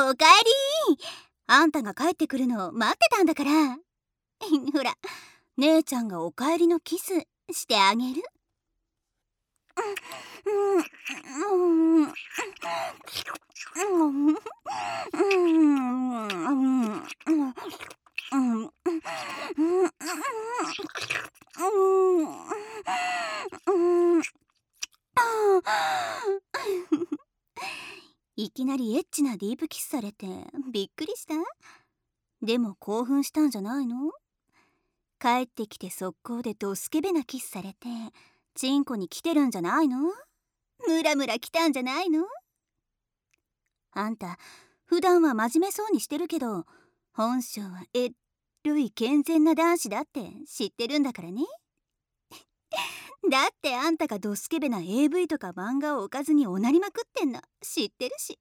おかえり。あんたが帰ってくるのを待ってたんだからほら、姉ちゃんがおかえりのキスしてあげる。いきなりエッチなディープキスされてびっくりした？でも興奮したんじゃないの？帰ってきて速攻でドスケベなキスされてチンコに来てるんじゃないの？ムラムラ来たんじゃないの？あんた普段は真面目そうにしてるけど本性はエッロい健全な男子だって知ってるんだからね。だってあんたがドスケベな AV とか漫画を置かずにおなりまくってんの知ってるし。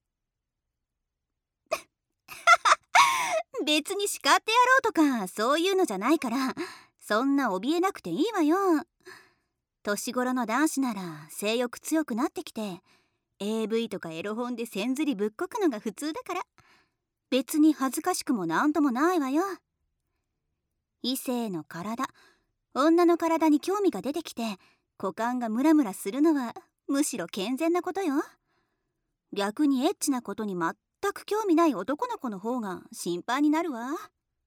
別に叱ってやろうとかそういうのじゃないからそんな怯えなくていいわよ。年頃の男子なら性欲強くなってきて AV とかエロ本でせんずりぶっこくのが普通だから別に恥ずかしくもなんともないわよ。異性の体、女の体に興味が出てきて股間がムラムラするのはむしろ健全なことよ。逆にエッチなことに全く興味ない男の子の方が心配になるわ。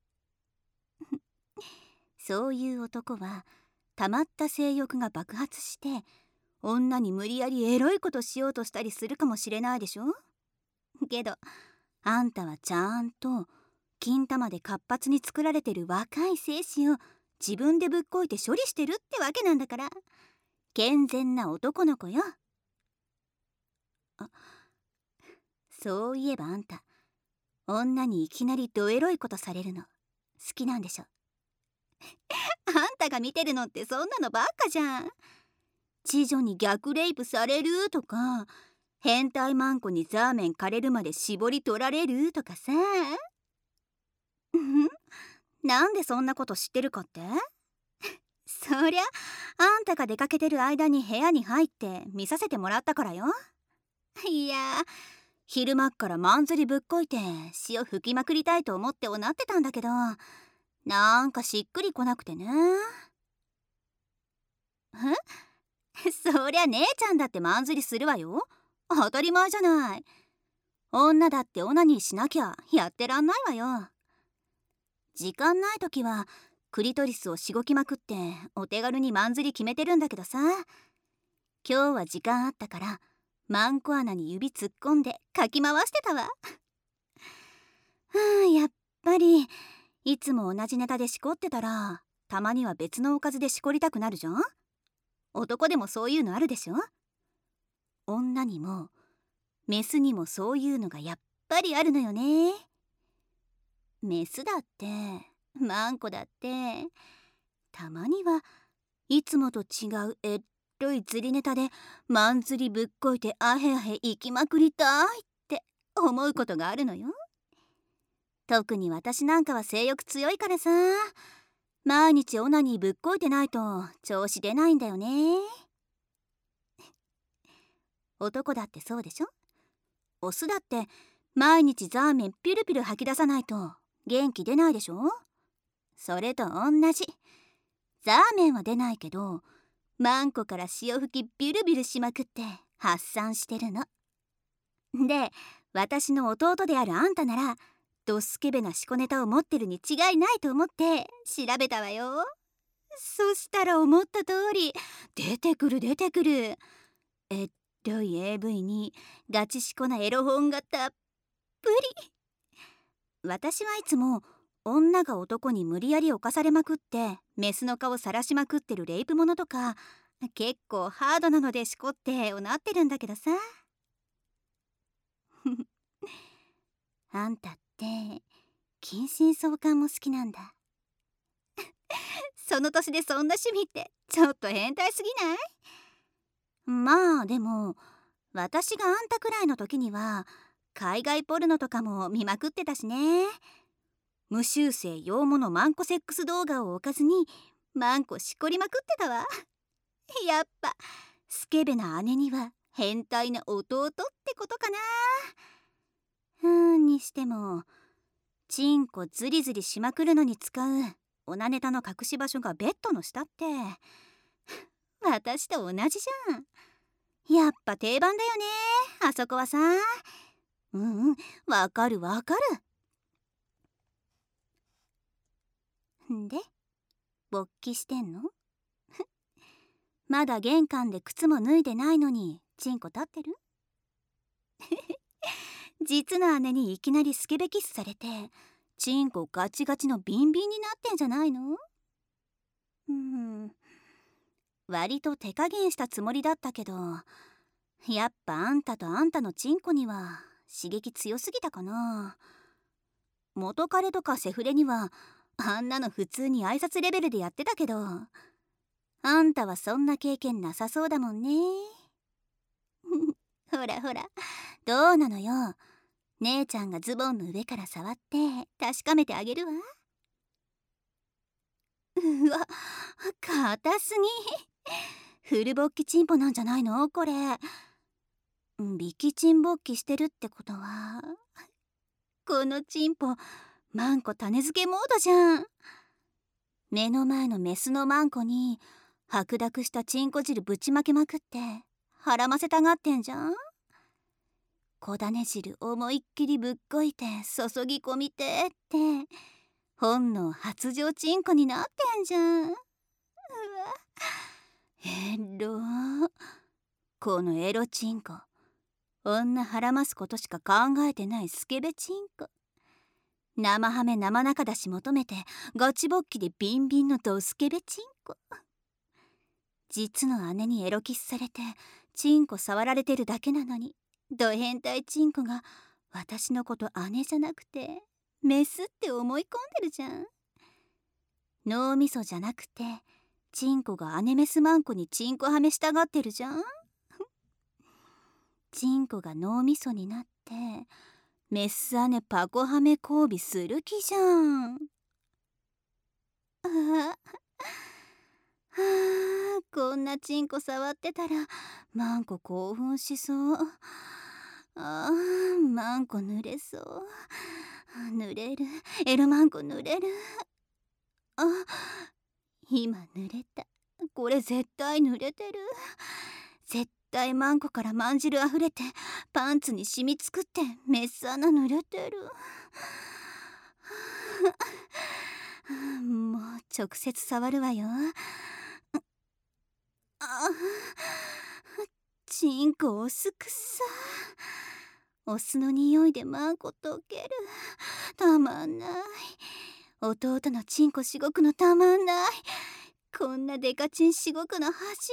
そういう男は溜まった性欲が爆発して女に無理やりエロいことしようとしたりするかもしれないでしょ。けどあんたはちゃんと金玉で活発に作られてる若い精子を自分でぶっこいて処理してるってわけなんだから健全な男の子よ。あ、そういえばあんた女にいきなりドエロいことされるの好きなんでしょ。あんたが見てるのってそんなのばっかじゃん。知女に逆レイプされるとか変態マンコにザーメン枯れるまで絞り取られるとかさなんでそんなこと知ってるかって？そりゃあんたが出かけてる間に部屋に入って見させてもらったからよ。いや昼間っからまんずりぶっこいて塩吹きまくりたいと思っておなってたんだけどなんかしっくりこなくてね。そりゃ姉ちゃんだってまんずりするわよ。当たり前じゃない。女だってオナニーしなきゃやってらんないわよ。時間ない時はクリトリスをしごきまくってお手軽にまんずり決めてるんだけどさ今日は時間あったからマンコ穴に指突っ込んでかき回してたわ。やっぱりいつも同じネタでしこってたらたまには別のおかずでしこりたくなるじゃん。男でもそういうのあるでしょ。女にもメスにもそういうのがやっぱりあるのよね。メスだってマンコだってたまにはいつもと違うエッロい釣りネタでマン釣りぶっこいてアヘアヘ行きまくりたいって思うことがあるのよ。特に私なんかは性欲強いからさ毎日オナニーぶっこいてないと調子出ないんだよね。男だってそうでしょ。オスだって毎日ザーメンピュルピュル吐き出さないと元気出ないでしょ。それと同じ。ザーメンは出ないけどマンコから潮吹きビュルビュルしまくって発散してるの。で私の弟であるあんたならドスケベなシコネタを持ってるに違いないと思って調べたわよ。そしたら思った通り出てくる。えっロい AV にガチシコなエロ本がたっぷり。私はいつも女が男に無理やり侵されまくってメスの顔さらしまくってるレイプものとか結構ハードなのでしこっておなってるんだけどさあんたって近親相関も好きなんだ。その年でそんな趣味ってちょっと変態すぎない？まあでも私があんたくらいの時には海外ポルノとかも見まくってたしね。無修正洋物マンコセックス動画を置かずにマンコしこりまくってたわ。やっぱスケベな姉には変態な弟ってことかな。 にしてもチンコズリズリしまくるのに使うオナネタの隠し場所がベッドの下って私と同じじゃん。やっぱ定番だよね、あそこはさ。うんうん、わかるわかる。んで勃起してんの？まだ玄関で靴も脱いでないのにチンコ立ってる？実の姉にいきなりスケベキスされてチンコガチガチのビンビンになってんじゃないの？割と手加減したつもりだったけど、やっぱあんたとあんたのチンコには刺激強すぎたかな。元彼とかセフレにはあんなの普通に挨拶レベルでやってたけど、あんたはそんな経験なさそうだもんね。ほらほら、どうなのよ。姉ちゃんがズボンの上から触って確かめてあげるわ。うわ、硬すぎ。フル勃起チンポなんじゃないのこれ。ビキチン勃起してるってことは、このチンポマンコ種付けモードじゃん。目の前のメスのマンコに白濁したチンコ汁ぶちまけまくってはらませたがってんじゃん。小種汁思いっきりぶっこいて注ぎ込みてって本能発情チンコになってんじゃん。うわ、エロ。このエロチンコ、女はらますことしか考えてないスケベチンコ。生ハメ生中だし求めてガチ勃起でビンビンのドスケベチンコ。実の姉にエロキスされてチンコ触られてるだけなのに、ド変態チンコが私のこと姉じゃなくてメスって思い込んでるじゃん。脳みそじゃなくてチンコが姉メスマンコにチンコはめしたがってるじゃん。チンコが脳みそになってメス姉パコはめ交尾する気じゃん。こんなチンコ触ってたらマンコ興奮しそう。マンコ濡れそう。濡れる、エロマンコ濡れる。今濡れた。これ絶対濡れてる。絶対マンコからまんじるあふれてパンツに染みつくってメス穴濡れてる。もう直接触るわよ。チンコおすくさ。お酢の匂いでマンコ溶ける。たまんない。弟のチンコしごくのたまんない。こんなデカチンしごくの初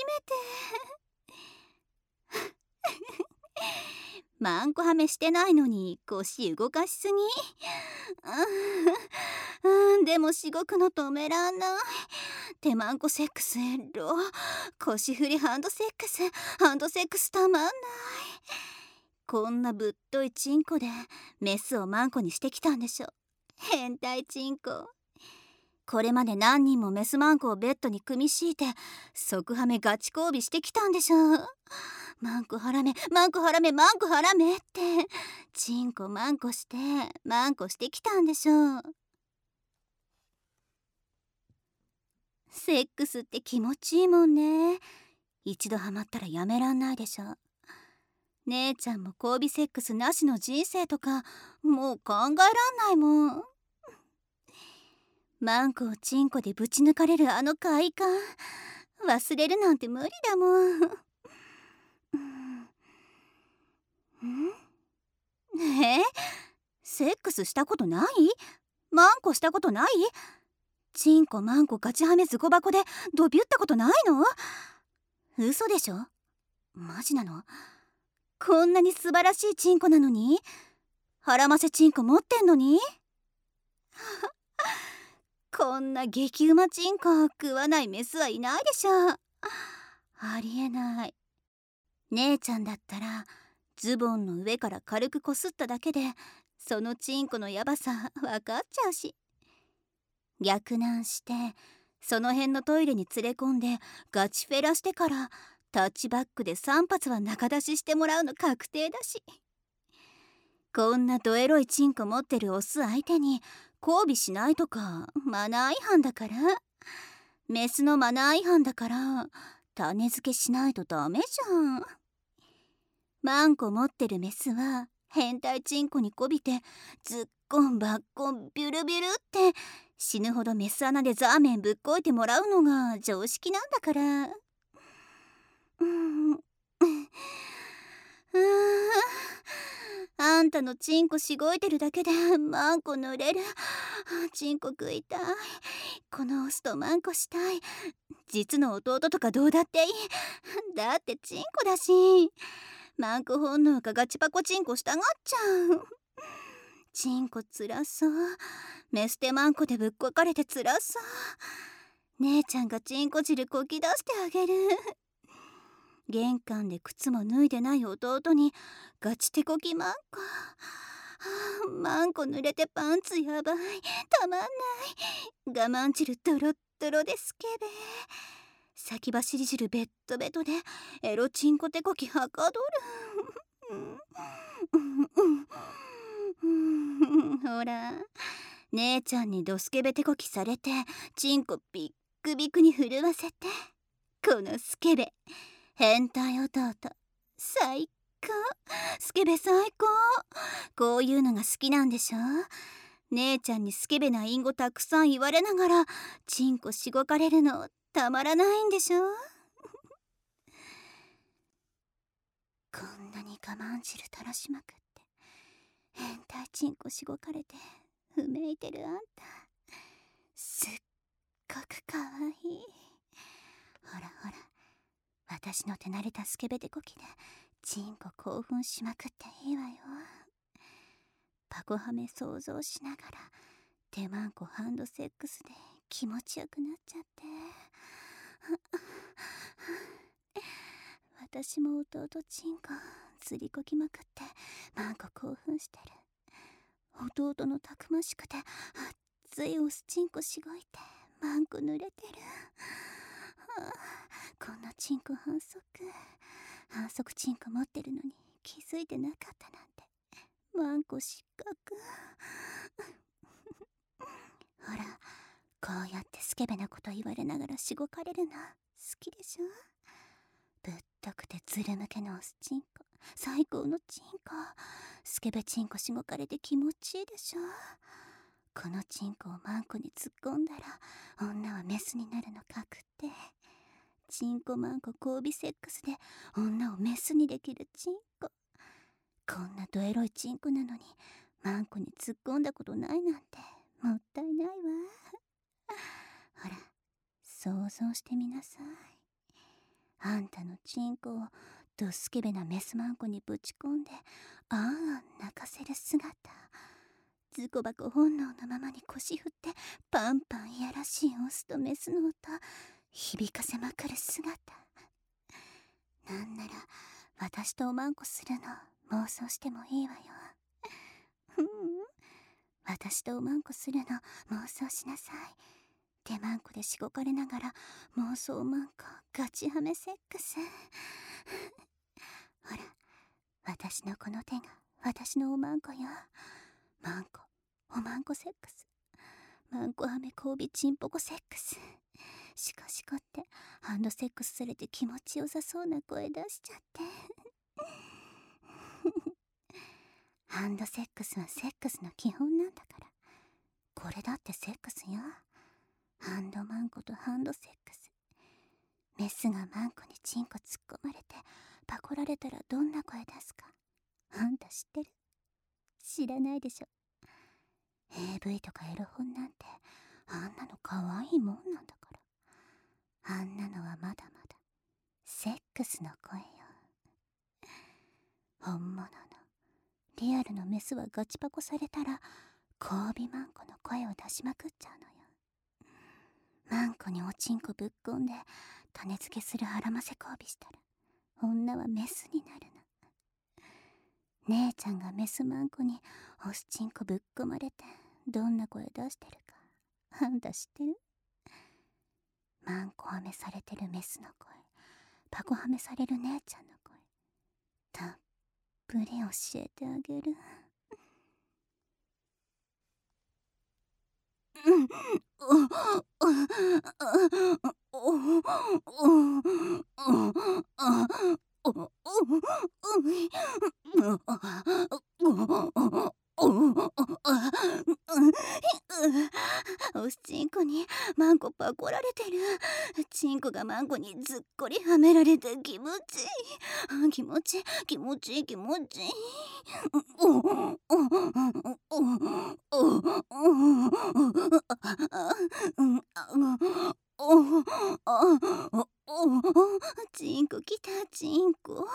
めて。マンコはめしてないのに腰動かしすぎ。でもしごくの止めらんない。手マンコセックスエロ。腰振りハンドセックス、ハンドセックスたまんない。こんなぶっといチンコでメスをマンコにしてきたんでしょ。変態チンコ。これまで何人もメスマンコをベッドに組み敷いて即ハメガチ交尾してきたんでしょ。マンコハラメマンコハラメマンコハラメってチンコマンコしてマンコしてきたんでしょ。セックスって気持ちいいもんね。一度ハマったらやめらんないでしょ。姉ちゃんも交尾セックスなしの人生とかもう考えらんないもん。マンコをチンコでぶち抜かれるあの快感忘れるなんて無理だもん。セックスしたことない？マンコしたことない？チンコマンコガチハメズコ箱でドビュったことないの？嘘でしょ？マジなの？こんなに素晴らしいチンコなのに？ハラマセチンコ持ってんのに？こんな激うまチンコ食わないメスはいないでしょ。ありえない。姉ちゃんだったらズボンの上から軽くこすっただけでそのチンコのヤバさ分かっちゃうし、逆難してその辺のトイレに連れ込んでガチフェラしてからタッチバックで3発は中出ししてもらうの確定だし、 こんなドエロいチンコ持ってるオス相手に交尾しないとかマナー違反だから。メスのマナー違反だから種付けしないとダメじゃん。マンコ持ってるメスは変態チンコにこびてズッコンバッコンビュルビュルって死ぬほどメス穴でザーメンぶっこいてもらうのが常識なんだから。あんたのチンコしごいてるだけでマンコ濡れる。チンコ食いたい。このオスとマンコしたい。実の弟とかどうだっていい。だってチンコだし。マンコ本能がガチパコチンコしたがっちゃう。チンコつらそう。メステマンコでぶっこかれてつらそう。姉ちゃんがチンコ汁こき出してあげる。玄関で靴も脱いでない弟にガチ手こきマンコ。マンコ濡れてパンツやばい。たまんない。我慢汁ドロッドロでスケベ。先走り汁ベッドベトでエロチンコ手こきはかどる。ほら姉ちゃんにドスケベ手こきされてチンコビックビックに震わせて、このスケベ変態弟最高。スケベ最高。こういうのが好きなんでしょ。姉ちゃんにスケベな隠語たくさん言われながらチンコしごかれるのたまらないんでしょ。こんなに我慢汁垂らしまくって変態チンコしごかれてうめいてるあんたすっごくかわいい。ほらほら、私の手慣れたスケベ手こきでチンコ興奮しまくっていいわよ。パコハメ想像しながら手マンコハンドセックスで気持ちよくなっちゃって、私も弟チンコ釣りこきまくってマンコ興奮してる。弟のたくましくて熱いオスチンコしごいてマンコ濡れてる。こんなチンコ反則チンコ持ってるのに気づいてなかったなんて。マンコ失格。ほらこうやってスケベなこと言われながらしごかれるの好きでしょ。ぶっとくてズル向けのオスチンコ最高のチンコ。スケベチンコしごかれて気持ちいいでしょ。このチンコをマンコに突っ込んだら女はメスになるの確定。チンコマンコ交尾セックスで女をメスにできるチンコ。こんなドエロいチンコなのにマンコに突っ込んだことないなんてもったいないわ。ほら想像してみなさい。あんたのチンコをドスケベなメスマンコにぶち込んであん泣かせる姿。ズコバコ本能のままに腰振ってパンパンいやらしいオスとメスの音響かせまくる姿。なんなら私とおまんこするの妄想してもいいわよ。私とおまんこするの妄想しなさい。手マンコでしごかれながら妄想マンコガチハメセックス。ほら私のこの手が私のおまんこよ。マンコおまんこセックス。マンコハメ交尾チンポコセックス。シコシコってハンドセックスされて気持ちよさそうな声出しちゃってハンドセックスはセックスの基本なんだから。これだってセックスよ。ハンドマンコとハンドセックス。メスがマンコにチンコ突っ込まれてパコられたらどんな声出すかあんた知ってる？知らないでしょ。 AV とかエロ本なんてあんなの可愛いもんなんだから。あんなのはまだまだセックスの声よ。本物のリアルのメスはガチパコされたら交尾マンコの声を出しまくっちゃうのよ。マンコにおちんこぶっこんで種付けする腹ませ交尾したら女はメスになるの。姉ちゃんがメスマンコにオスチンコぶっこまれてどんな声出してるかあんた知ってる？マンコはめされてるメスの声、パコはめされる姉ちゃんの声、たっぷり教えてあげる。 おしちんこにマンコパコられてる。ちんこがマンコにずっこりはめられて気持ちいい。気持ちいい気持ちいい気持ちいい。ちんこきたちんこ。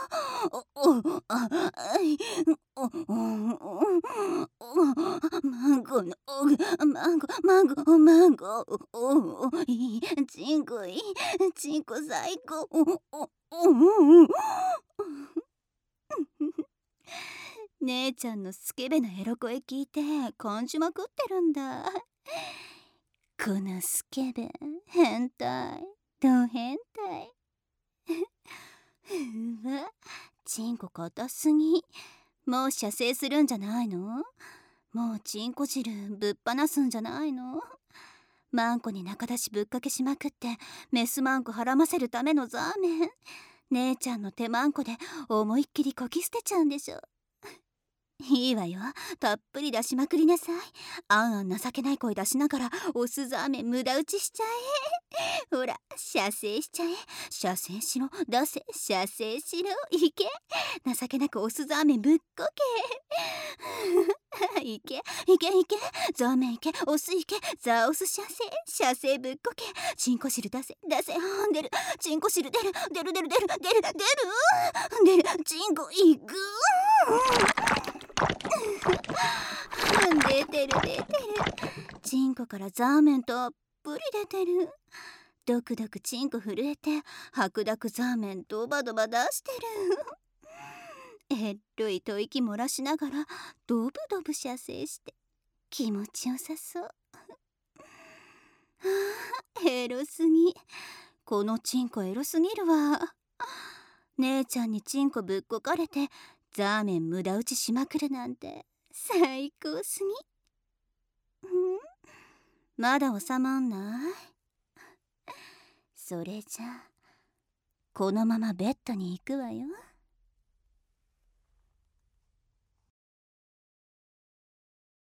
マンゴのマンゴいいちんこいいちんこ最高。姉ちゃんのスケベなエロ声聞いて感じまくってるんだ。このスケベ変態ド変態。うわチンコ硬すぎ。もう射精するんじゃないの？もうチンコ汁ぶっ放すんじゃないの？マンコに中出しぶっかけしまくってメスマンコはらませるためのザーメン。姉ちゃんの手マンコで思いっきりこき捨てちゃうんでしょ。いいわよ、たっぷり出しまくりなさい。あんあん情けない声出しながらオスザーメン無駄打ちしちゃえ。ほら射精しちゃえ。射精しろ出せ射精しろいけ。情けなくオスザーメンぶっこけ。いけいけいけザーメンいけオスいけザオス射精射精ぶっこけ。チンコ汁出せ出せ出るチンコ汁出るチンコいく出てるチンコからザーメンたっぷり出てる。ドクドクチンコ震えて白濁ザーメンドバドバ出してる。えっろい吐息漏らしながらドブドブ射精して気持ちよさそう。エロすぎ。このチンコエロすぎるわ。姉ちゃんにチンコぶっこかれてザーメン無駄打ちしまくるなんて最高すぎ。まだ収まんない？それじゃこのままベッドに行くわよ。